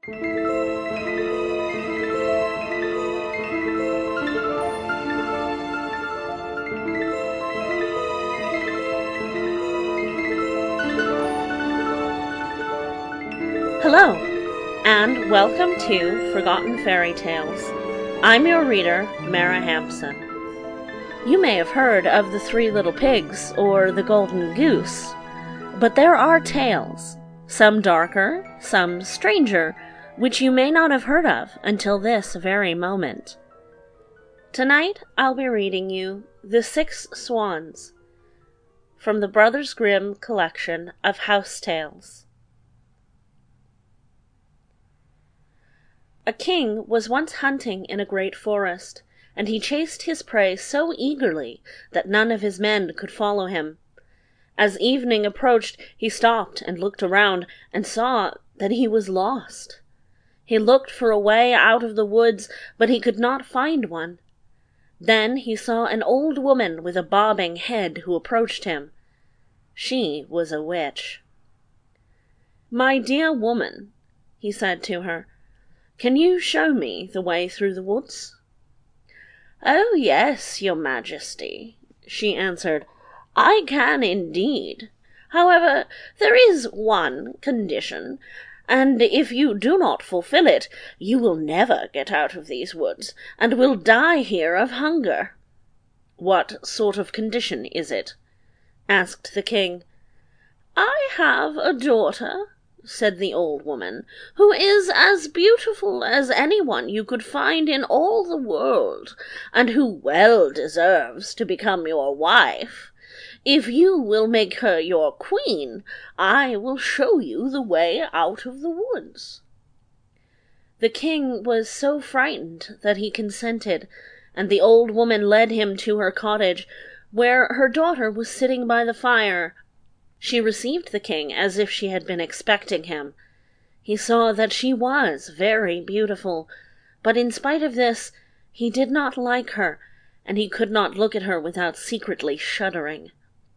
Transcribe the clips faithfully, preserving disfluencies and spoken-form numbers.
Hello, and welcome to Forgotten Fairy Tales. I'm your reader, Mara Hampson. You may have heard of the Three Little Pigs or the Golden Goose, but there are tales, some darker, some stranger, which you may not have heard of until this very moment. Tonight I'll be reading you The Six Swans from the Brothers Grimm collection of House Tales. A king was once hunting in a great forest, and he chased his prey so eagerly that none of his men could follow him. As evening approached, he stopped and looked around, and saw that he was lost. He looked for a way out of the woods, but he could not find one. Then he saw an old woman with a bobbing head who approached him. She was a witch. "My dear woman," he said to her, "can you show me the way through the woods?" "Oh, yes, your majesty," she answered, "I can indeed. However, there is one condition, and if you do not fulfill it, you will never get out of these woods, and will die here of hunger." "What sort of condition is it?" asked the king. "I have a daughter," said the old woman, "who is as beautiful as anyone you could find in all the world, and who well deserves to become your wife. If you will make her your queen, I will show you the way out of the woods." The king was so frightened that he consented, and the old woman led him to her cottage, where her daughter was sitting by the fire. She received the king as if she had been expecting him. He saw that she was very beautiful, but in spite of this, he did not like her, and he could not look at her without secretly shuddering.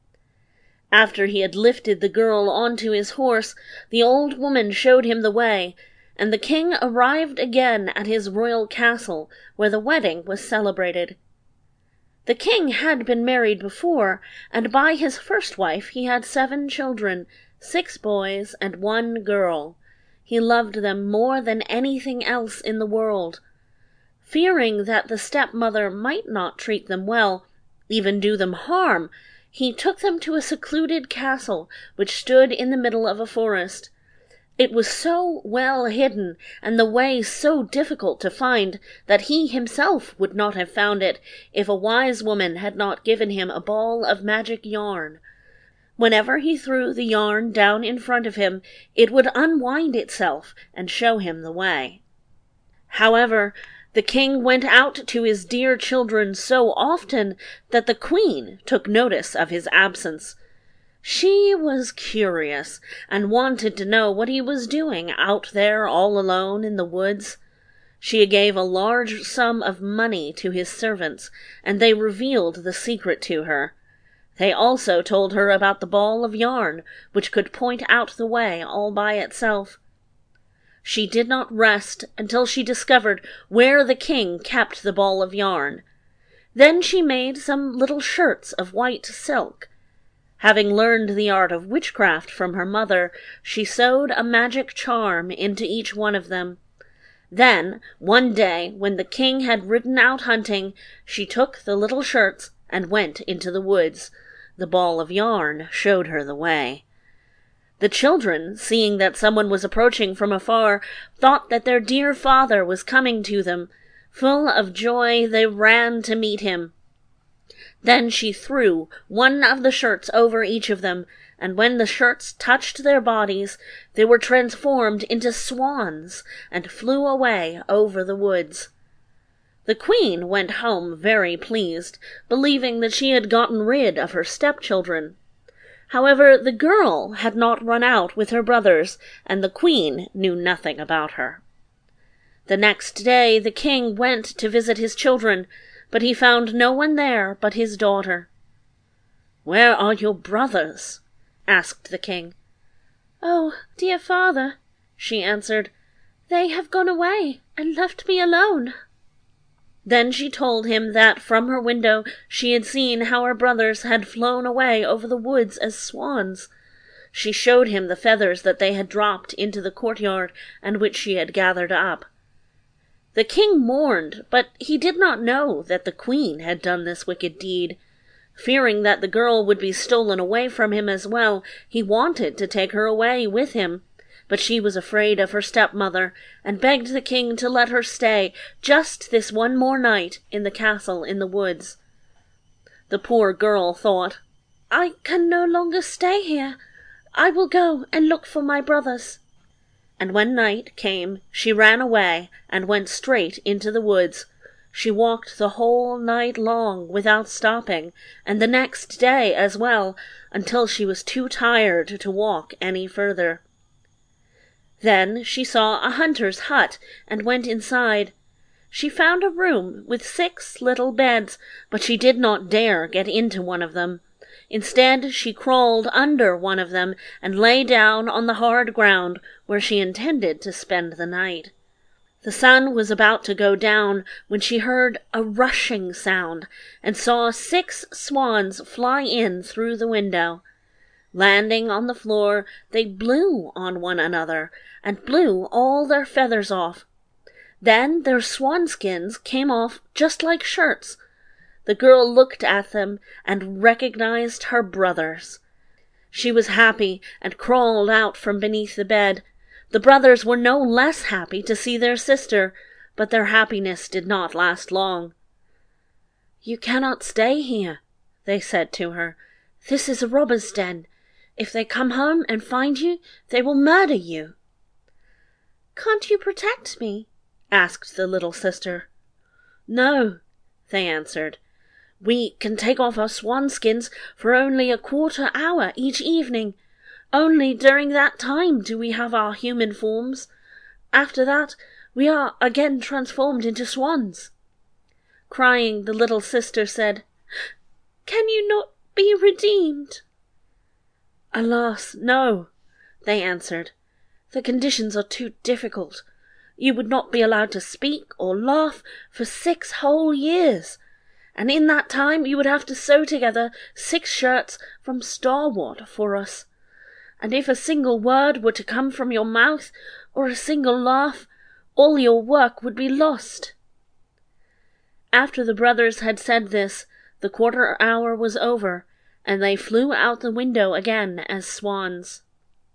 After he had lifted the girl onto his horse, the old woman showed him the way, and the king arrived again at his royal castle, where the wedding was celebrated. The king had been married before, and by his first wife he had seven children, six boys and one girl. He loved them more than anything else in the world. Fearing that the stepmother might not treat them well, even do them harm, he took them to a secluded castle which stood in the middle of a forest. It was so well hidden, and the way so difficult to find, that he himself would not have found it if a wise woman had not given him a ball of magic yarn. Whenever he threw the yarn down in front of him, it would unwind itself and show him the way. However, the king went out to his dear children so often that the queen took notice of his absence. She was curious, and wanted to know what he was doing out there all alone in the woods. She gave a large sum of money to his servants, and they revealed the secret to her. They also told her about the ball of yarn, which could point out the way all by itself. She did not rest until she discovered where the king kept the ball of yarn. Then she made some little shirts of white silk. Having learned the art of witchcraft from her mother, she sewed a magic charm into each one of them. Then, one day, when the king had ridden out hunting, she took the little shirts and went into the woods. The ball of yarn showed her the way. The children, seeing that someone was approaching from afar, thought that their dear father was coming to them. Full of joy, they ran to meet him. Then she threw one of the shirts over each of them, and when the shirts touched their bodies, they were transformed into swans and flew away over the woods. The queen went home very pleased, believing that she had gotten rid of her stepchildren. However, the girl had not run out with her brothers, and the queen knew nothing about her. The next day the king went to visit his children, but he found no one there but his daughter. "Where are your brothers?" asked the king. "Oh, dear father," she answered, "They have gone away and left me alone." Then she told him that from her window she had seen how her brothers had flown away over the woods as swans. She showed him the feathers that they had dropped into the courtyard and which she had gathered up. The king mourned, but he did not know that the queen had done this wicked deed. Fearing that the girl would be stolen away from him as well, he wanted to take her away with him. But she was afraid of her stepmother, and begged the king to let her stay just this one more night in the castle in the woods. The poor girl thought, "I can no longer stay here. I will go and look for my brothers." And when night came, she ran away and went straight into the woods. She walked the whole night long without stopping, and the next day as well, until she was too tired to walk any further. Then she saw a hunter's hut and went inside. She found a room with six little beds, but she did not dare get into one of them. Instead, she crawled under one of them and lay down on the hard ground where she intended to spend the night. The sun was about to go down when she heard a rushing sound and saw six swans fly in through the window. Landing on the floor, they blew on one another and blew all their feathers off. Then their swan skins came off just like shirts. The girl looked at them and recognized her brothers. She was happy and crawled out from beneath the bed. The brothers were no less happy to see their sister, but their happiness did not last long. "You cannot stay here," they said to her. "This is a robber's den. If they come home and find you, they will murder you." "Can't you protect me?" asked the little sister. "No," they answered. "We can take off our swan skins for only a quarter hour each evening. Only during that time do we have our human forms. After that, we are again transformed into swans." Crying, the little sister said, "Can you not be redeemed?" "Alas, no," they answered. "The conditions are too difficult. You would not be allowed to speak or laugh for six whole years, and in that time you would have to sew together six shirts from starwort for us. And if a single word were to come from your mouth, or a single laugh, all your work would be lost." After the brothers had said this, the quarter hour was over, and they flew out the window again as swans.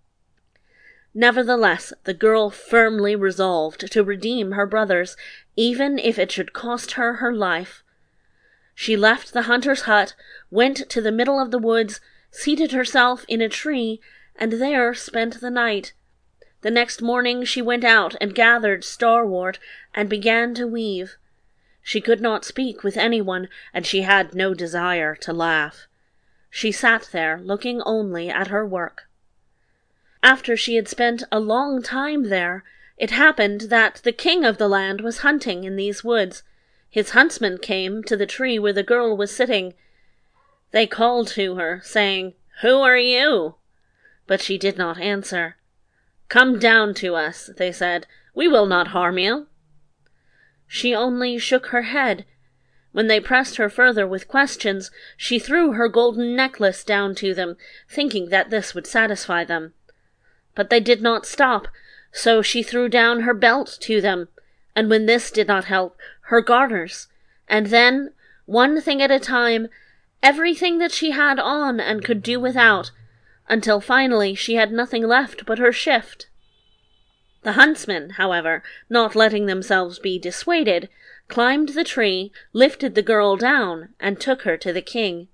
Nevertheless, the girl firmly resolved to redeem her brothers, even if it should cost her her life. She left the hunter's hut, went to the middle of the woods, seated herself in a tree, and there spent the night. The next morning she went out and gathered starwort and began to weave. She could not speak with anyone, and she had no desire to laugh. She sat there, looking only at her work. After she had spent a long time there, it happened that the king of the land was hunting in these woods. His huntsmen came to the tree where the girl was sitting. They called to her, saying, "Who are you?" But she did not answer. "Come down to us," they said. "We will not harm you." She only shook her head. When they pressed her further with questions, she threw her golden necklace down to them, thinking that this would satisfy them. But they did not stop, so she threw down her belt to them, and when this did not help, her garters, and then, one thing at a time, everything that she had on and could do without, until finally she had nothing left but her shift. The huntsmen, however, not letting themselves be dissuaded, climbed the tree, lifted the girl down, and took her to the king.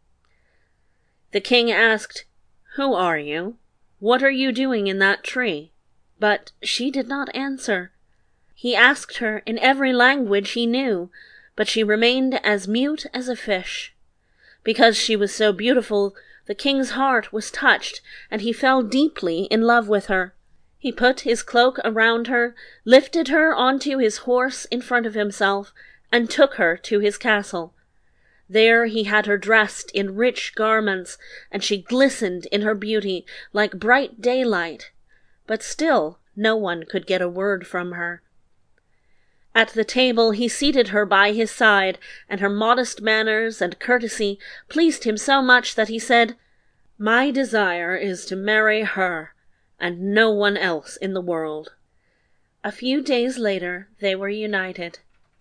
The king asked, "Who are you? What are you doing in that tree?" But she did not answer. He asked her in every language he knew, but she remained as mute as a fish. Because she was so beautiful, the king's heart was touched, and he fell deeply in love with her. He put his cloak around her, lifted her onto his horse in front of himself, and took her to his castle. There he had her dressed in rich garments, and she glistened in her beauty like bright daylight. But still no one could get a word from her. At the table he seated her by his side, and her modest manners and courtesy pleased him so much that he said, "My desire is to marry her, and no one else in the world." A few days later they were united.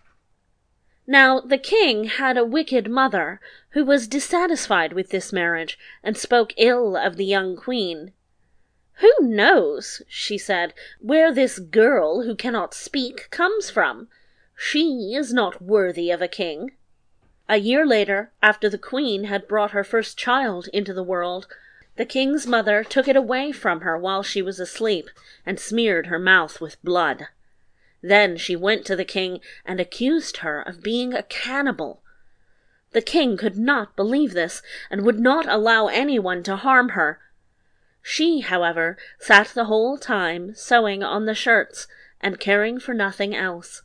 Now the king had a wicked mother, who was dissatisfied with this marriage, and spoke ill of the young queen. "Who knows," she said, "where this girl who cannot speak comes from? She is not worthy of a king." A year later, after the queen had brought her first child into the world, the king's mother took it away from her while she was asleep, and smeared her mouth with blood. Then she went to the king and accused her of being a cannibal. The king could not believe this, and would not allow anyone to harm her. She, however, sat the whole time sewing on the shirts, and caring for nothing else.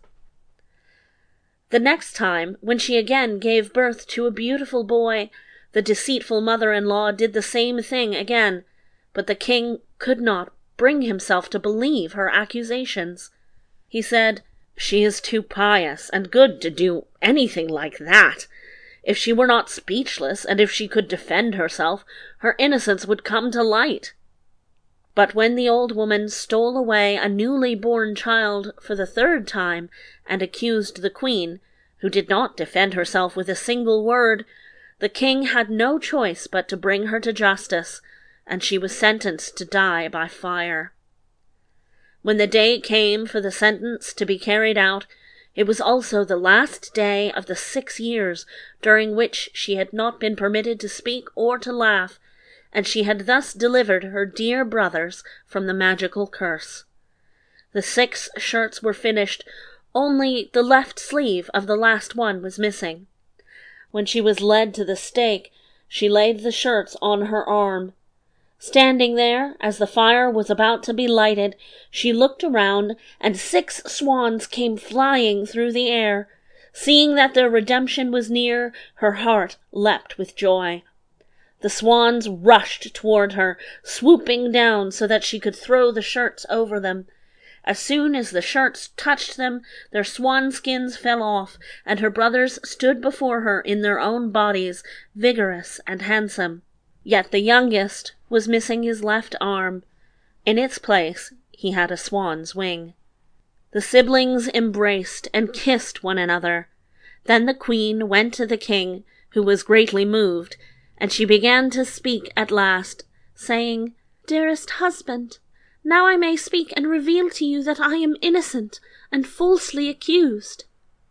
The next time, when she again gave birth to a beautiful boy, the deceitful mother-in-law did the same thing again, but the king could not bring himself to believe her accusations. He said, "She is too pious and good to do anything like that. If she were not speechless, and if she could defend herself, her innocence would come to light." But when the old woman stole away a newly born child for the third time, and accused the queen, who did not defend herself with a single word, the king had no choice but to bring her to justice, and she was sentenced to die by fire. When the day came for the sentence to be carried out, it was also the last day of the six years during which she had not been permitted to speak or to laugh, and she had thus delivered her dear brothers from the magical curse. The six shirts were finished, only the left sleeve of the last one was missing. When she was led to the stake, she laid the shirts on her arm. Standing there, as the fire was about to be lighted, she looked around, and six swans came flying through the air. Seeing that their redemption was near, her heart leapt with joy. The swans rushed toward her, swooping down so that she could throw the shirts over them. As soon as the shirts touched them, their swan skins fell off, and her brothers stood before her in their own bodies, vigorous and handsome. Yet the youngest was missing his left arm. In its place he had a swan's wing. The siblings embraced and kissed one another. Then the queen went to the king, who was greatly moved, and she began to speak at last, saying, "Dearest husband, now I may speak and reveal to you that I am innocent and falsely accused."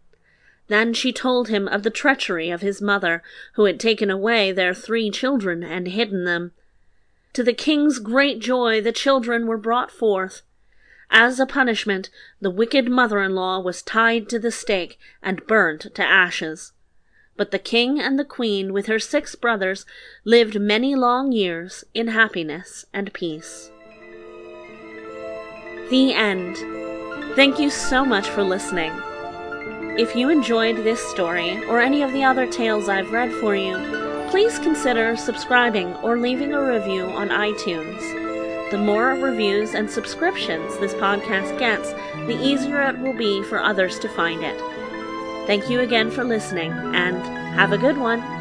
Then she told him of the treachery of his mother, who had taken away their three children and hidden them. To the king's great joy, the children were brought forth. As a punishment, the wicked mother-in-law was tied to the stake and burnt to ashes. But the king and the queen, with her six brothers, lived many long years in happiness and peace. The end. Thank you so much for listening. If you enjoyed this story or any of the other tales I've read for you, please consider subscribing or leaving a review on iTunes. The more reviews and subscriptions this podcast gets, the easier it will be for others to find it. Thank you again for listening, and have a good one.